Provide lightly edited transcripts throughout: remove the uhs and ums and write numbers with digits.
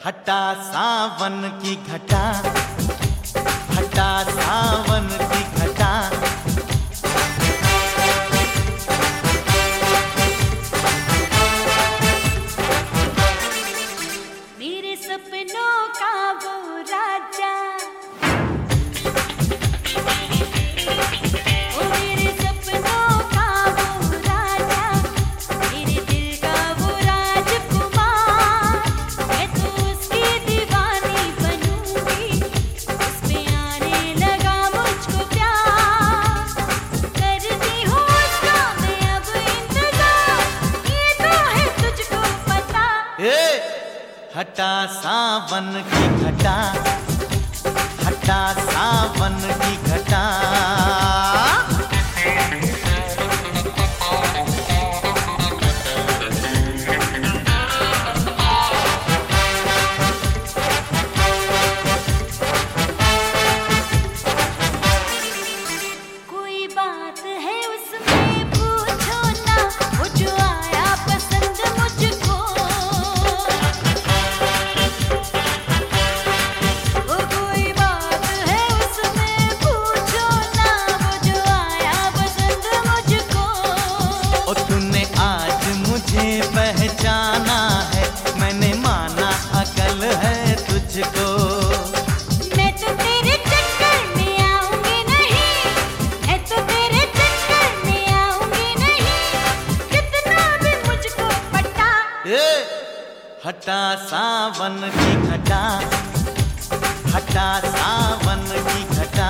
हटा सावन की घटा, हटा सावन की घटा। मेरे सपनों का वो राजा, ओ मेरे सपनों का वो राजा, मेरे दिल का वो राजकुमार। मैं तो उसकी दीवानी बनूंगी, उस पे आने लगा मुझको प्यार। करती हूँ उसका मैं अब इंतजार, ये तो है तुझको पता। हटा सावन की घटा, हटा सावन की घटा। कोई बात है उसमें पूछो ना, वो जो आया पसंद मुझको। वो कोई बात है उसमें पूछो ना, वो जो आया पसंद मुझको। ओ तूने आज मुझे पहचाना है, मैंने माना अकल है तुझको। मैं तो तेरे चक्कर में आऊंगी नहीं, मैं तो तेरे चक्कर में आऊंगी नहीं, कितना भी मुझको पटा। हटा सावन की घटा, हटा सावन की घटा।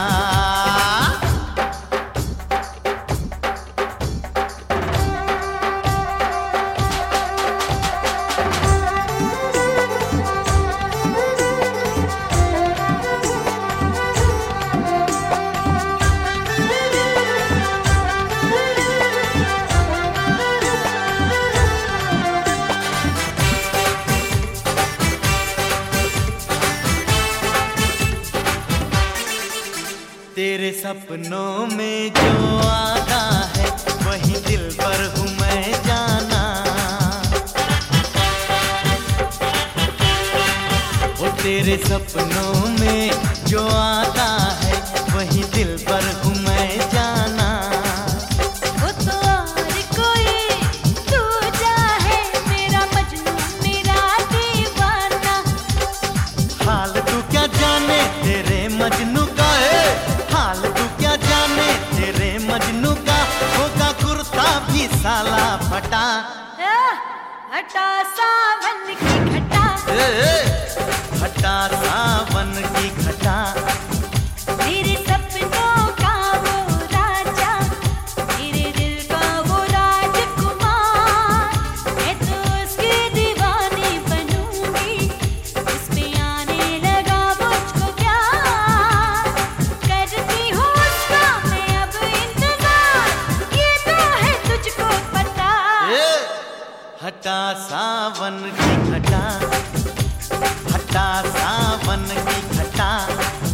तेरे सपनों में जो आता है, वही दिल पर हूँ मैं जाना। वो तेरे सपनों में जो आता है, वही दिल पर हूँ मैं जाना। वो तो और कोई दूजा है, मेरा मजनू मेरा दीवाना। हाल तू क्या जाने तेरे मजनू का है, हाल तू क्या जाने तेरे मजनू का। होगा कुर्ता भी साला फटा। हटा सावन की घटा, हटा सावन की घटा। मेरे सपनों का वो राजा, मेरे दिल का वो राजकुमार। मैं तो उसकी दीवानी बनूंगी, उस पे आने लगा मुझको प्यार। करती हूँ उसका मैं अब इंतजार, ये तो है तुझको पता। हटा सावन की घटा, हटा सावन की घटा।